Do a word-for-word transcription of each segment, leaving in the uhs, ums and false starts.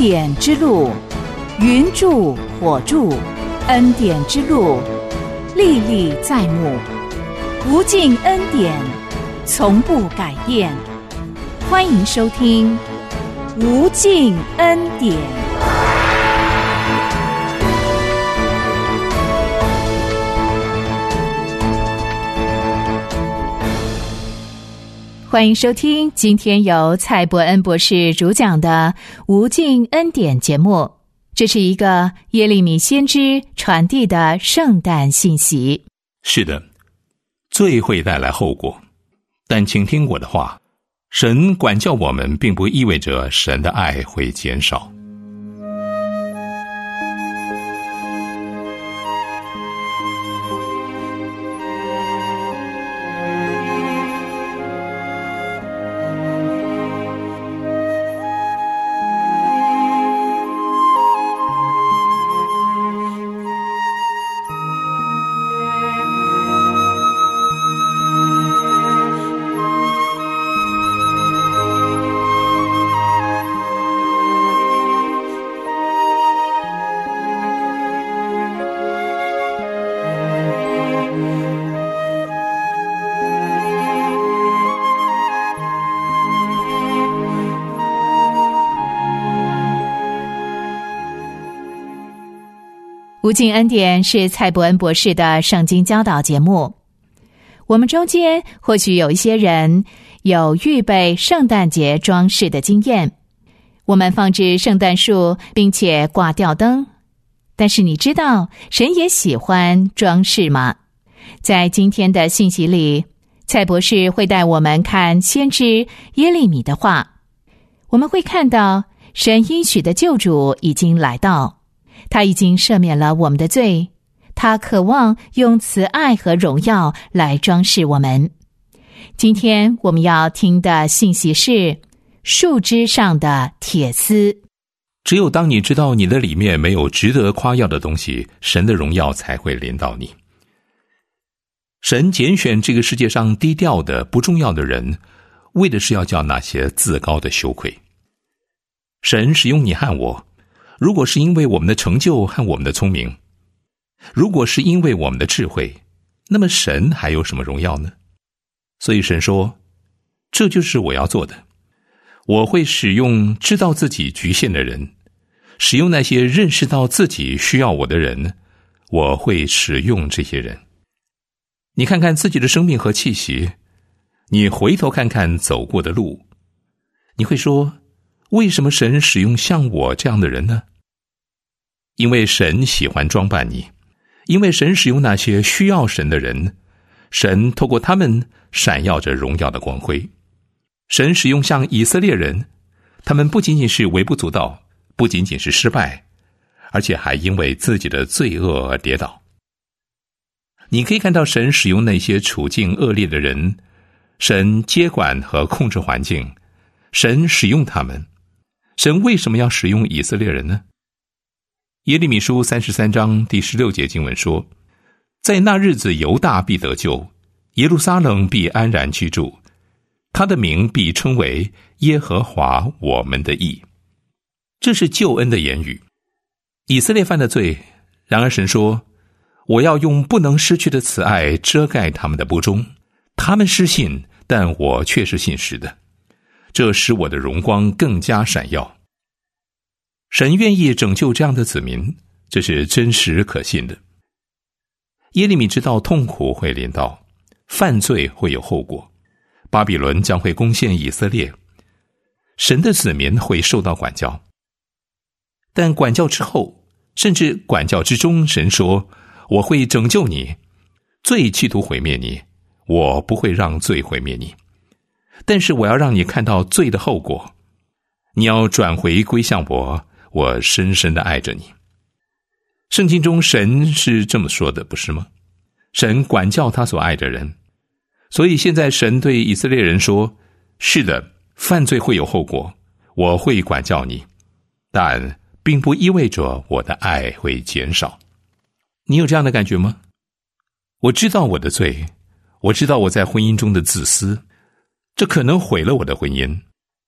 典之路，云柱火柱，恩典之路，历历在目，无尽恩典，从不改变。欢迎收听无尽恩典。欢迎收听今天由蔡伯恩博士主讲的无尽恩典节目。这是一个耶利米先知传递的圣诞信息。 是的，罪会带来后果，但请听我的话，神管教我们并不意味着神的爱会减少。无尽恩典是蔡伯恩博士的圣经教导节目。我们中间或许有一些人有预备圣诞节装饰的经验，我们放置圣诞树并且挂吊灯。但是你知道神也喜欢装饰吗？在今天的信息里，蔡博士会带我们看先知耶利米的话。我们会看到神应许的救主已经来到，他已经赦免了我们的罪，他渴望用慈爱和荣耀来装饰我们。今天我们要听的信息是树枝上的铁丝。 只有当你知道你的里面没有值得夸耀的东西，神的荣耀才会临到你。神拣选这个世界上低调的不重要的人，为的是要叫那些自高的羞愧。神使用你和我，如果是因为我们的成就和我们的聪明，如果是因为我们的智慧，那么神还有什么荣耀呢？所以神说，这就是我要做的。我会使用知道自己局限的人，使用那些认识到自己需要我的人，我会使用这些人。你看看自己的生命和气息，你回头看看走过的路，你会说，为什么神使用像我这样的人呢？因为神喜欢装扮你，因为神使用那些需要神的人，神透过他们闪耀着荣耀的光辉。神使用像以色列人，他们不仅仅是微不足道，不仅仅是失败，而且还因为自己的罪恶而跌倒。你可以看到神使用那些处境恶劣的人，神接管和控制环境，神使用他们。神为什么要使用以色列人呢？耶利米书三十三章第十六节经文说，在那日子犹大必得救，耶路撒冷必安然居住，他的名必称为耶和华我们的义。这是救恩的言语。以色列犯的罪，然而神说，我要用不能失去的慈爱遮盖他们的不忠，他们失信，但我却是信实的，这使我的荣光更加闪耀。神愿意拯救这样的子民，这是真实可信的。耶利米知道痛苦会临到，犯罪会有后果，巴比伦将会攻陷以色列，神的子民会受到管教。但管教之后，甚至管教之中，神说，我会拯救你，罪企图毁灭你，我不会让罪毁灭你，但是我要让你看到罪的后果，你要转回归向我，我深深地爱着你。圣经中神是这么说的，不是吗？神管教他所爱的人，所以现在神对以色列人说，是的，犯罪会有后果，我会管教你，但并不意味着我的爱会减少。你有这样的感觉吗？我知道我的罪，我知道我在婚姻中的自私，这可能毁了我的婚姻。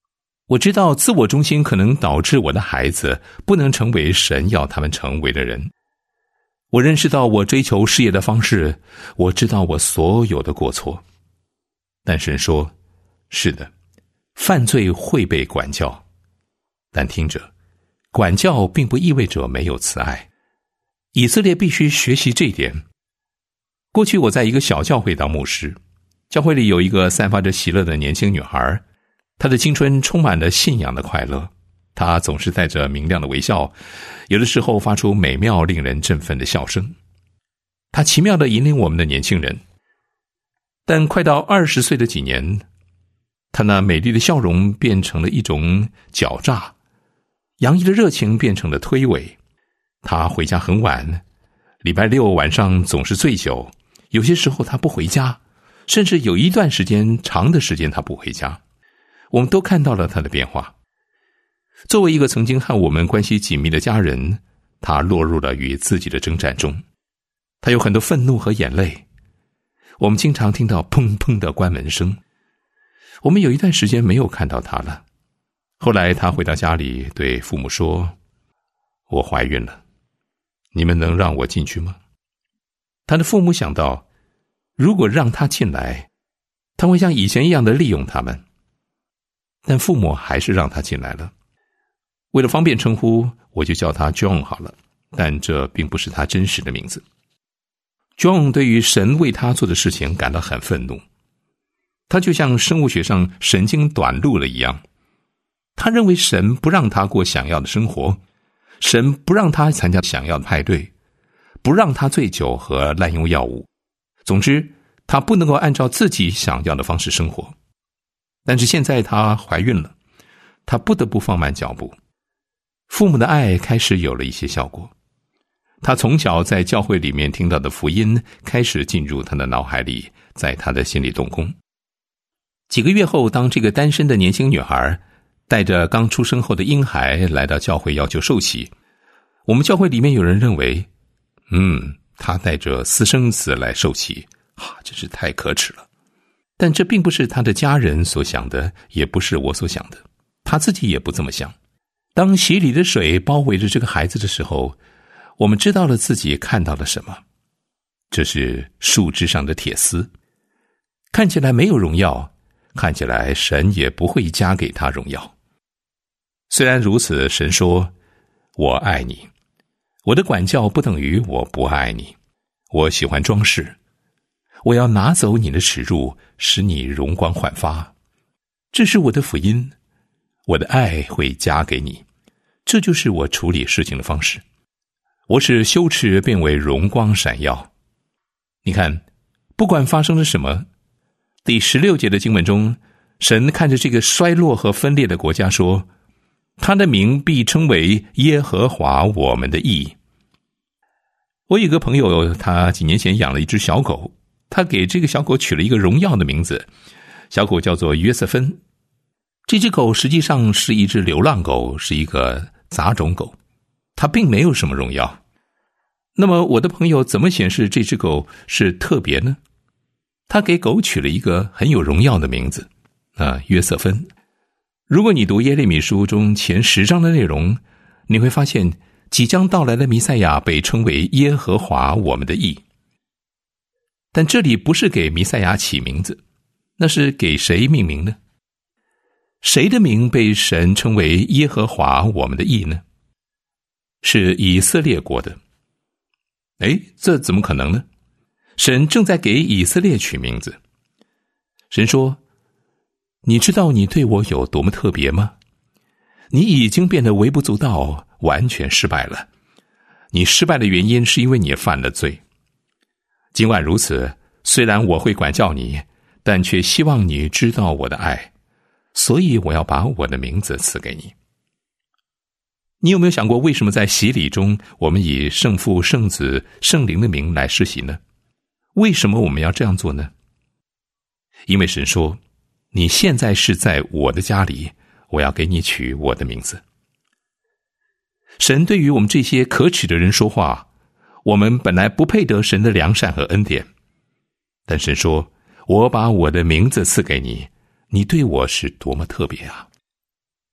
我知道自我中心可能导致我的孩子不能成为神要他们成为的人。我认识到我追求事业的方式，我知道我所有的过错。但神说，是的，犯罪会被管教，但听着，管教并不意味着没有慈爱。以色列必须学习这一点。过去我在一个小教会当牧师，教会里有一个散发着喜乐的年轻女孩，她的青春充满了信仰的快乐，她总是带着明亮的微笑，有的时候发出美妙令人振奋的笑声。她奇妙地引领我们的年轻人。但快到二十岁的几年，她那美丽的笑容变成了一种狡诈，洋溢的热情变成了推诿。她回家很晚，礼拜六晚上总是醉酒，有些时候她不回家，甚至有一段时间长的时间她不回家。我们都看到了她的变化。作为一个曾经和我们关系紧密的家人，她落入了与自己的征战中。她有很多愤怒和眼泪。我们经常听到砰砰的关门声。我们有一段时间没有看到她了。后来她回到家里，对父母说，我怀孕了，你们能让我进去吗？她的父母想到，如果让她进来，她会像以前一样的利用他们。但父母还是让她进来了。为了方便称呼，我就叫她 John 好了，但这并不是她真实的名字。John 对于神为他做的事情感到很愤怒，他就像生物学上神经短路了一样。他认为神不让他过想要的生活，神不让他参加想要的派对，不让他醉酒和滥用药物。总之，他不能够按照自己想要的方式生活。但是现在她怀孕了，她不得不放慢脚步。父母的爱开始有了一些效果。他从小在教会里面听到的福音开始进入他的脑海里，在他的心里动工。几个月后，当这个单身的年轻女孩带着刚出生后的婴孩来到教会要求受洗，我们教会里面有人认为，嗯，她带着私生子来受洗，啊，真是太可耻了。但这并不是她的家人所想的，也不是我所想的，她自己也不这么想。当洗礼的水包围着这个孩子的时候，我们知道了自己看到了什么。这是树枝上的铁丝，看起来没有荣耀，看起来神也不会加给他荣耀。虽然如此，神说，我爱你，我的管教不等于我不爱你，我喜欢装饰，我要拿走你的耻辱，使你容光焕发。这是我的福音，我的爱会加给你，这就是我处理事情的方式。我使羞耻变为荣光闪耀。你看，不管发生了什么，第十六节的经文中，神看着这个衰落和分裂的国家说，他的名必称为耶和华我们的义。我有一个朋友，他几年前养了一只小狗，他给这个小狗取了一个荣耀的名字，小狗叫做约瑟芬。这只狗实际上是一只流浪狗，是一个杂种狗，它并没有什么荣耀。那么我的朋友怎么显示这只狗是特别呢？他给狗取了一个很有荣耀的名字，啊，约瑟芬。如果你读耶利米书中前十章的内容，你会发现即将到来的弥赛亚被称为耶和华我们的义。但这里不是给弥赛亚起名字，那是给谁命名呢？谁的名被神称为耶和华我们的义呢？是以色列国的。诶，这怎么可能呢？神正在给以色列取名字。神说，你知道你对我有多么特别吗？你已经变得微不足道，完全失败了。你失败的原因是因为你犯了罪。尽管如此，虽然我会管教你，但却希望你知道我的爱，所以我要把我的名字赐给你。你有没有想过，为什么在洗礼中我们以圣父、圣子、圣灵的名来施洗呢？为什么我们要这样做呢？因为神说，你现在是在我的家里，我要给你取我的名字。神对于我们这些可耻的人说话，我们本来不配得神的良善和恩典，但神说，我把我的名字赐给你，你对我是多么特别啊！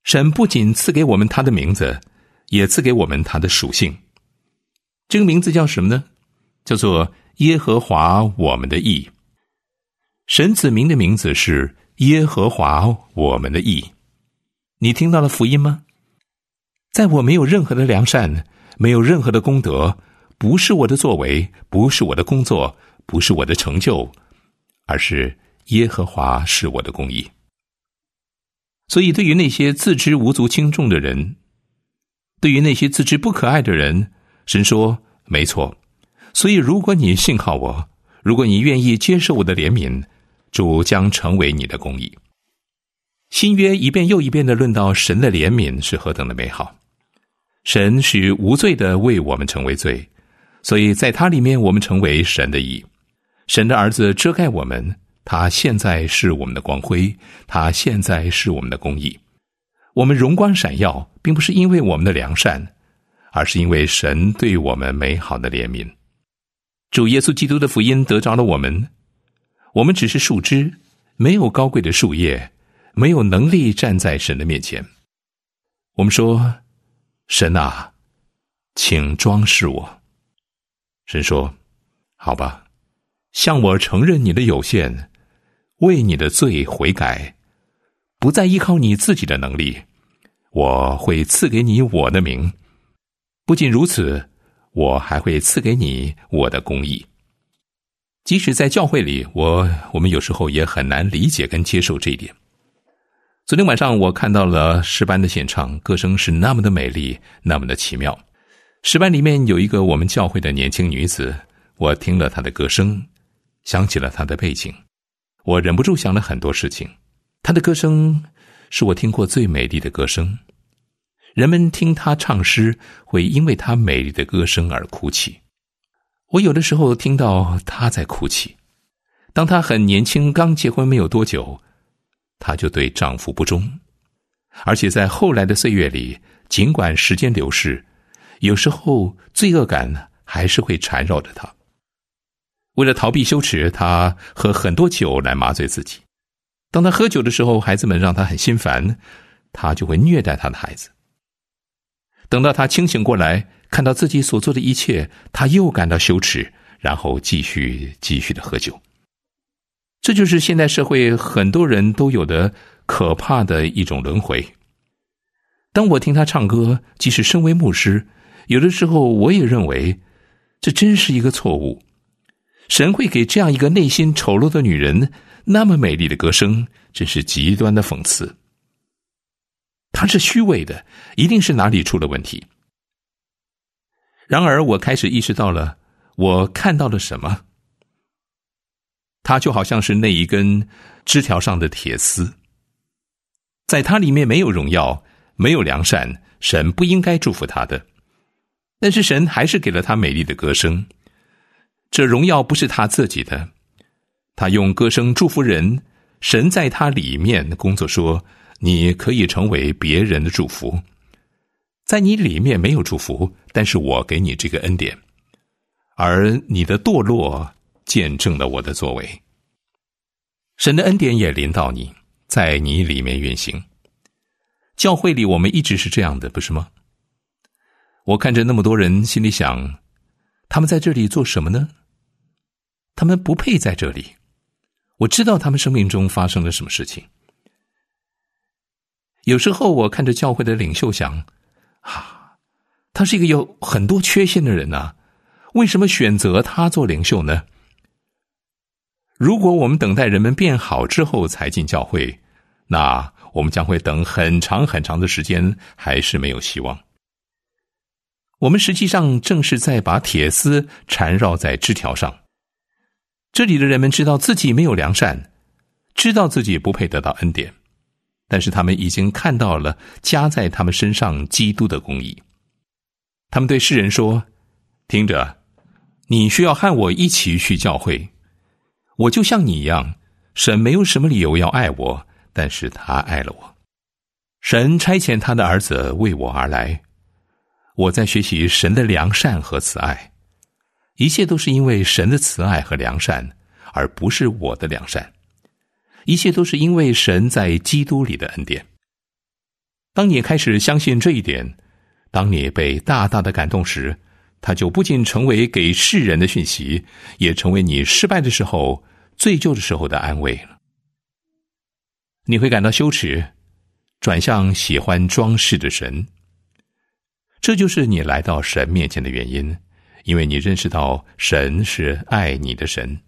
神不仅赐给我们他的名字，也赐给我们他的属性。这个名字叫什么呢？叫做耶和华我们的义。神子民的名字是耶和华我们的义。你听到了福音吗？在我没有任何的良善，没有任何的功德，不是我的作为，不是我的工作，不是我的成就，而是耶和华是我的公义。所以对于那些自知无足轻重的人，对于那些自知不可爱的人，神说没错，所以如果你信靠我，如果你愿意接受我的怜悯，主将成为你的公义。新约一遍又一遍地论到神的怜悯是何等的美好。神是无罪的为我们成为罪，所以在他里面我们成为神的义。神的儿子遮盖我们，他现在是我们的光辉，他现在是我们的公义。我们荣光闪耀，并不是因为我们的良善，而是因为神对我们美好的怜悯。主耶稣基督的福音得着了我们，我们只是树枝，没有高贵的树叶，没有能力站在神的面前。我们说，神啊，请装饰我。神说，好吧，向我承认你的有限，为你的罪悔改，不再依靠你自己的能力，我会赐给你我的名。不仅如此，我还会赐给你我的公义。即使在教会里，我我们有时候也很难理解跟接受这一点。昨天晚上我看到了诗班的献唱，歌声是那么的美丽，那么的奇妙。诗班里面有一个我们教会的年轻女子，我听了她的歌声，想起了她的背景，我忍不住想了很多事情。她的歌声是我听过最美丽的歌声，人们听她唱诗会因为她美丽的歌声而哭泣。我有的时候听到她在哭泣。当她很年轻，刚结婚没有多久，她就对丈夫不忠，而且在后来的岁月里，尽管时间流逝，有时候罪恶感还是会缠绕着她。为了逃避羞耻，她喝很多酒来麻醉自己。当她喝酒的时候，孩子们让她很心烦，她就会虐待她的孩子。等到她清醒过来，看到自己所做的一切，她又感到羞耻，然后继续继续的喝酒。这就是现代社会很多人都有的可怕的一种轮回。当我听他唱歌，即使身为牧师，有的时候我也认为这真是一个错误。神会给这样一个内心丑陋的女人那么美丽的歌声，真是极端的讽刺。她是虚伪的，一定是哪里出了问题。然而我开始意识到了，我看到了什么。它就好像是那一根枝条上的铁丝，在它里面没有荣耀，没有良善，神不应该祝福他的。但是神还是给了他美丽的歌声，这荣耀不是他自己的，他用歌声祝福人，神在他里面工作说，你可以成为别人的祝福。在你里面没有祝福，但是我给你这个恩典，而你的堕落见证了我的作为。神的恩典也临到你，在你里面运行。教会里我们一直是这样的，不是吗？我看着那么多人，心里想，他们在这里做什么呢？他们不配在这里。我知道他们生命中发生了什么事情。有时候我看着教会的领袖想，啊，他是一个有很多缺陷的人啊，为什么选择他做领袖呢？如果我们等待人们变好之后才进教会，那我们将会等很长很长的时间，还是没有希望。我们实际上正是在把铁丝缠绕在枝条上。这里的人们知道自己没有良善，知道自己不配得到恩典，但是他们已经看到了加在他们身上基督的公义。他们对世人说，听着，你需要和我一起去教会，我就像你一样，神没有什么理由要爱我，但是他爱了我。神差遣他的儿子为我而来，我在学习神的良善和慈爱，一切都是因为神的慈爱和良善，而不是我的良善。一切都是因为神在基督里的恩典。 当你开始相信这一点，当你被大大的感动时，它就不仅成为给世人的讯息，也成为你失败的时候、罪疚的时候的安慰了。你会感到羞耻，转向喜欢装饰的神。这就是你来到神面前的原因，因为你认识到神是爱你的神。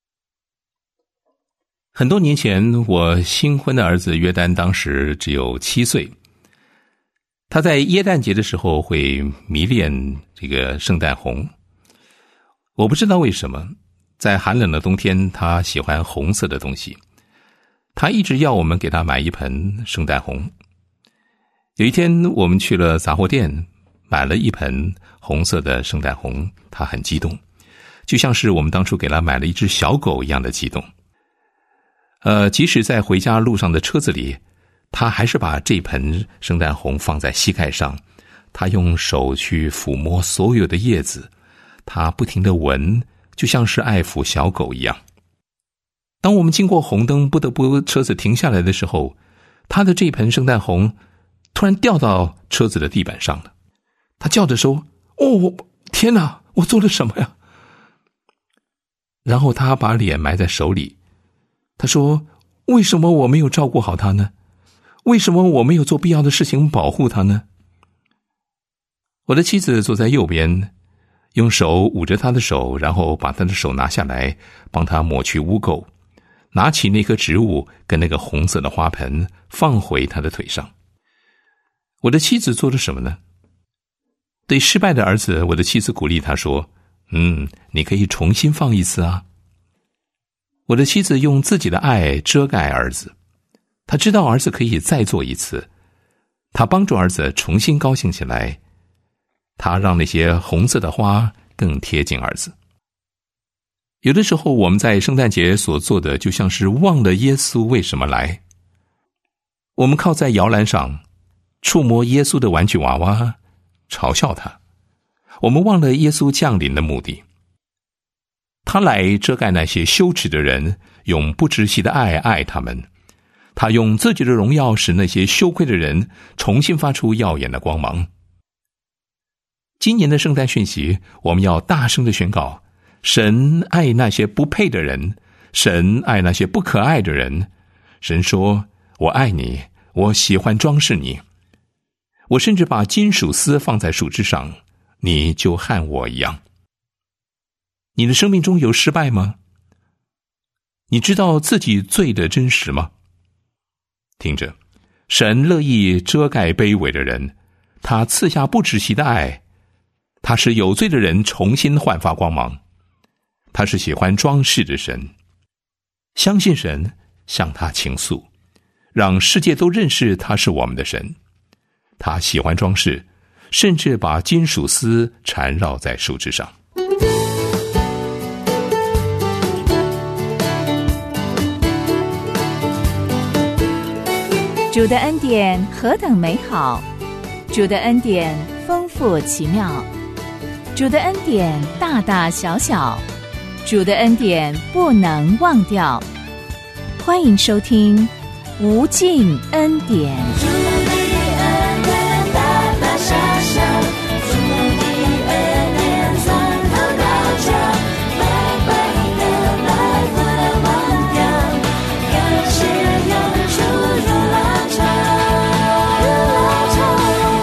很多年前，我新婚的儿子约丹当时只有七岁。他在耶诞节的时候会迷恋这个圣诞红。我不知道为什么，在寒冷的冬天，他喜欢红色的东西。他一直要我们给他买一盆圣诞红。有一天，我们去了杂货店，买了一盆红色的圣诞红，他很激动，就像是我们当初给他买了一只小狗一样的激动。呃，即使在回家路上的车子里，他还是把这盆圣诞红放在膝盖上，他用手去抚摸所有的叶子，他不停地闻，就像是爱抚小狗一样。当我们经过红灯，不得不车子停下来的时候，他的这盆圣诞红突然掉到车子的地板上了。他叫着说：“哦，天哪，我做了什么呀？”然后他把脸埋在手里，他说：“为什么我没有照顾好他呢？为什么我没有做必要的事情保护他呢？”我的妻子坐在右边，用手捂着他的手，然后把他的手拿下来，帮他抹去污垢，拿起那棵植物跟那个红色的花盆放回他的腿上。我的妻子做了什么呢？对失败的儿子，我的妻子鼓励他说：“嗯，你可以重新放一次啊。”我的妻子用自己的爱遮盖儿子，他知道儿子可以再做一次，他帮助儿子重新高兴起来，他让那些红色的花更贴近儿子。有的时候我们在圣诞节所做的就像是忘了耶稣为什么来。我们靠在摇篮上触摸耶稣的玩具娃娃，嘲笑他，我们忘了耶稣降临的目的。他来遮盖那些羞耻的人，用不窒息的爱爱他们。他用自己的荣耀使那些羞愧的人重新发出耀眼的光芒。今年的圣诞讯息，我们要大声地宣告：神爱那些不配的人，神爱那些不可爱的人。神说：“我爱你，我喜欢装饰你。我甚至把金属丝放在树枝上，你就和我一样。”你的生命中有失败吗？你知道自己罪的真实吗？听着，神乐意遮盖卑微的人，他赐下不止息的爱，他使有罪的人重新焕发光芒，他是喜欢装饰的神。相信神，向他倾诉，让世界都认识他是我们的神。他喜欢装饰，甚至把金属丝缠绕在树枝上。 主的恩典何等美好，主的恩典丰富奇妙，主的恩典大大小小，主的恩典不能忘掉。欢迎收听无尽恩典。主的恩典大大小小，主的恩典从头到脚，白白的来不能忘掉，感谢永驻如浪潮，如浪潮。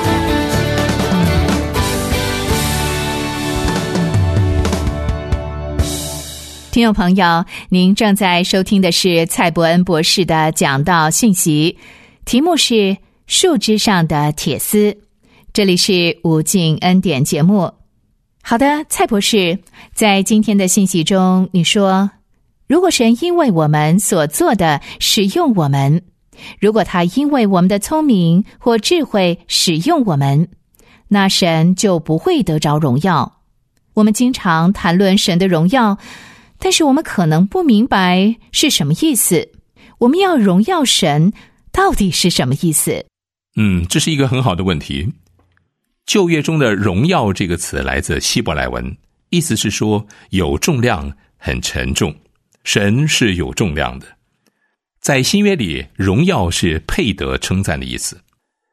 听众朋友，您正在收听的是蔡伯恩博士的讲道信息，题目是树枝上的铁丝。这里是无尽恩典节目。好的，蔡博士，在今天的信息中，你说，如果神因为我们所做的使用我们，如果他因为我们的聪明或智慧使用我们，那神就不会得着荣耀。我们经常谈论神的荣耀，但是我们可能不明白是什么意思。我们要荣耀神，到底是什么意思？ 嗯，这是一个很好的问题。旧约中的荣耀这个词来自希伯来文，意思是说有重量，很沉重。神是有重量的。在新约里，荣耀是配得称赞的意思。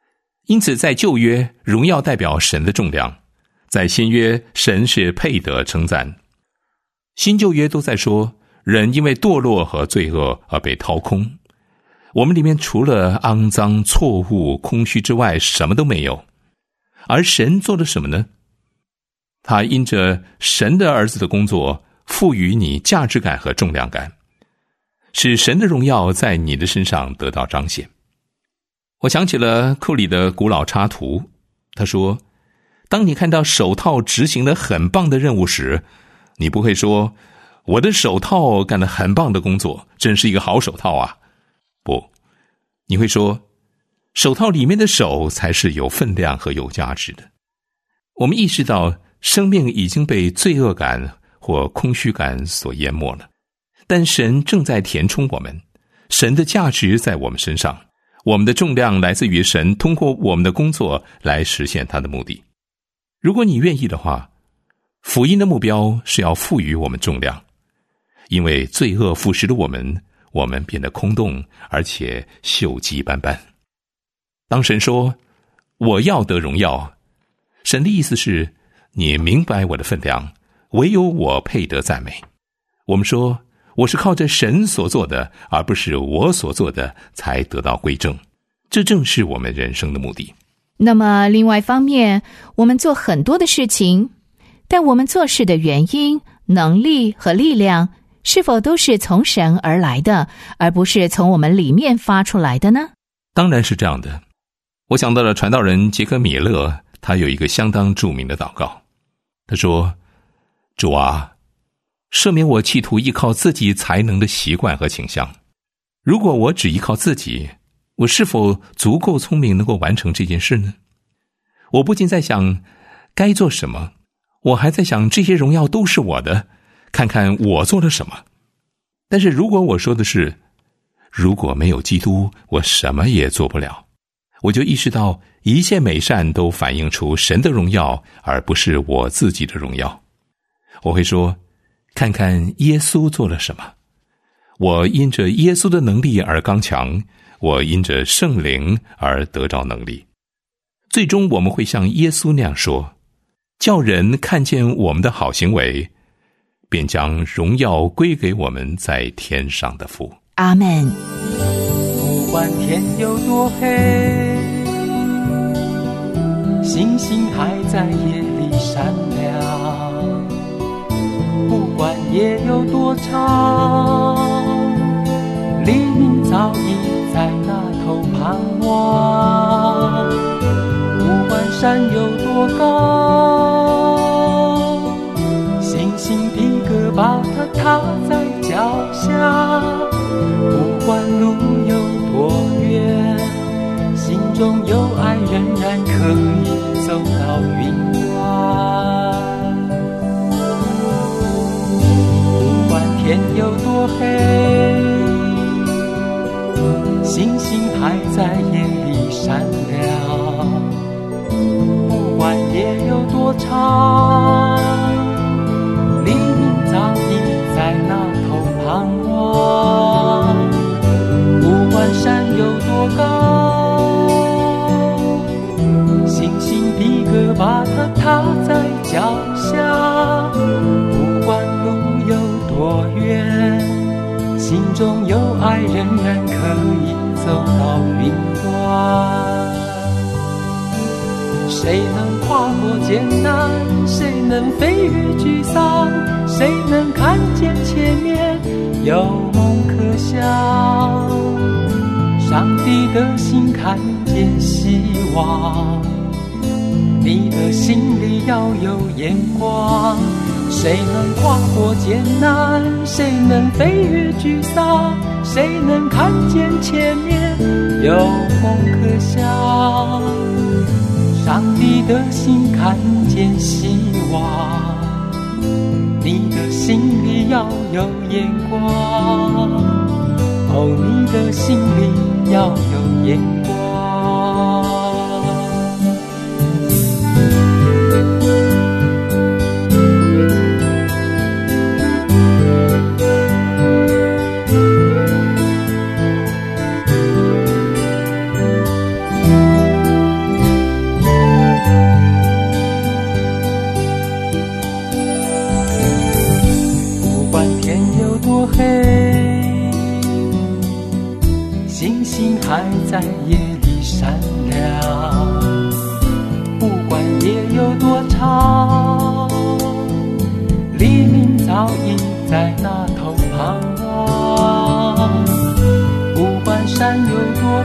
因此在旧约，荣耀代表神的重量，在新约，神是配得称赞。新旧约都在说人因为堕落和罪恶而被掏空，我们里面除了肮脏、错误、空虚之外什么都没有。而神做了什么呢？他因着神的儿子的工作，赋予你价值感和重量感，使神的荣耀在你的身上得到彰显。我想起了库里的古老插图，他说，当你看到手套执行了很棒的任务时，你不会说，我的手套干了很棒的工作，真是一个好手套啊。不，你会说，手套里面的手才是有分量和有价值的。我们意识到生命已经被罪恶感或空虚感所淹没了，但神正在填充我们，神的价值在我们身上，我们的重量来自于神通过我们的工作来实现他的目的。如果你愿意的话，福音的目标是要赋予我们重量，因为罪恶腐蚀了我们，我们变得空洞，而且锈迹斑斑。当神说我要得荣耀，神的意思是你明白我的分量，唯有我配得赞美。我们说我是靠着神所做的，而不是我所做的才得到归正，这正是我们人生的目的。 那么另外一方面，我们做很多的事情，但我们做事的原因、能力和力量是否都是从神而来的，而不是从我们里面发出来的呢？ 当然是这样的。我想到了传道人杰克米勒，他有一个相当著名的祷告。他说，主啊，赦免我企图依靠自己才能的习惯和倾向。如果我只依靠自己，我是否足够聪明能够完成这件事呢？我不禁在想该做什么，我还在想这些荣耀都是我的，看看我做了什么。但是如果我说的是，如果没有基督，我什么也做不了，我就意识到一切美善都反映出神的荣耀，而不是我自己的荣耀。我会说，看看耶稣做了什么，我因着耶稣的能力而刚强，我因着圣灵而得着能力。最终我们会像耶稣那样说，叫人看见我们的好行为，便将荣耀归给我们在天上的父。 阿们。 不管天有多黑，星星还在夜里闪亮，不管夜有多长，黎明早已在那头盼望。不管山有多高，星星的歌把它踏在脚下。不管路有多远，心中有爱仍然可以走到云端。不管天有多黑，星星还在夜里闪亮。不管夜有多长，黎明早已在那头盼望。不管山有多高，星星的歌把它踏在脚下。不管路有多远，心中有爱仍然可以走到云端。谁能跨过艰难，谁能飞越沮丧，谁能看见前面有梦可想。上帝的心看见希望，你的心里要有眼光。谁能跨过艰难，谁能飞越沮丧，谁能看见前面有梦可想。上帝的心看见希望，你的心里要有眼光。哦，你的心里要有眼光。 星星还在夜里闪亮，不管夜有多长，黎明早已在那头盼望。不管山有多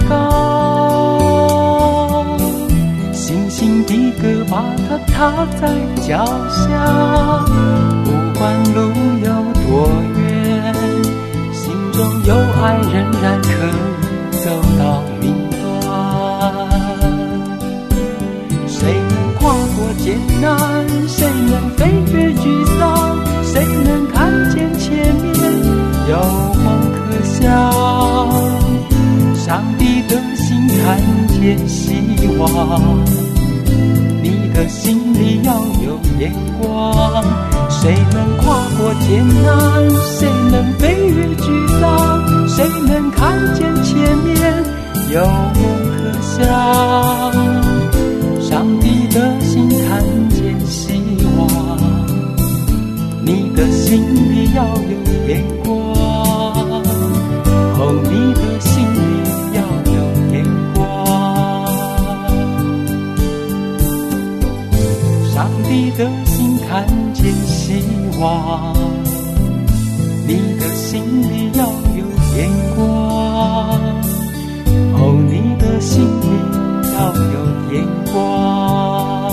高，星星的歌把它踏在脚下。不管路有多远，心中有爱仍然可以走到明端。谁能跨过艰难，谁能飞越沮丧，谁能看见前面有梦可想。上帝的心看见希望，你的心里要有眼光。谁能跨过艰难，谁能飞越沮丧，谁能看见前面有梦可想。上帝的心看见希望，你的心里要有眼光。哦，你的心里要有眼光。上帝的心看见希望，你的心里要有眼光。哦，你的心里要有眼光。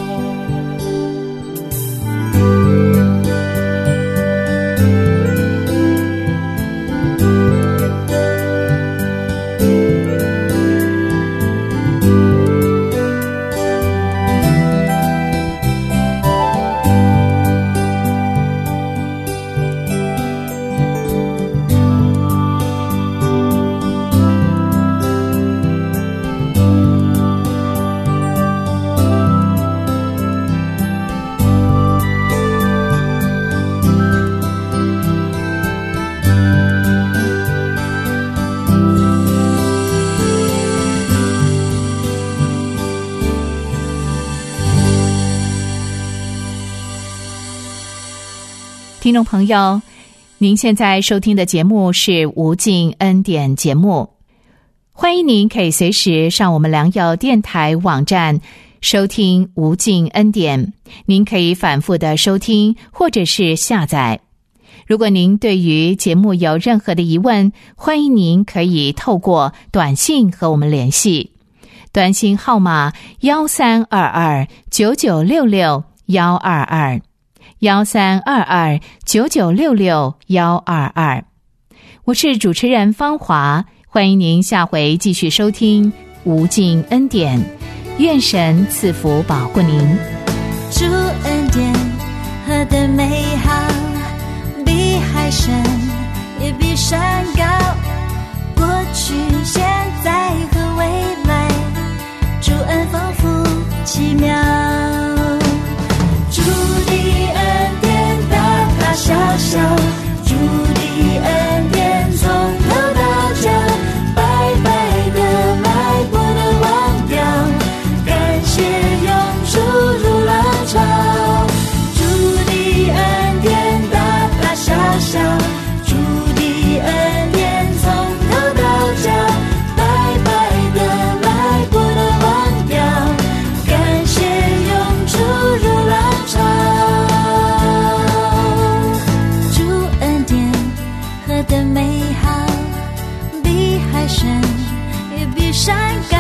听众朋友，您现在收听的节目是无尽恩典节目，欢迎您可以随时上我们良友电台网站收听无尽恩典，您可以反复的收听或者是下载。如果您对于节目有任何的疑问，欢迎您可以透过短信和我们联系，短信号码一三二二九九六六一二二。幺三二二九九六六幺二二，我是主持人芳华，欢迎您下回继续收听无尽恩典，愿神赐福保护您。 主恩典何等美好，比海深也比山高，过去现在和未来，主恩丰富奇妙。主的恩典大大小小，主的恩典从头到脚，白白的来过的忘掉，感谢涌出如浪潮。主的恩典大大小小，主的恩典从头到脚，白白的来过的忘掉，感谢涌出如浪潮。主恩典何等美好，比海深也比山高。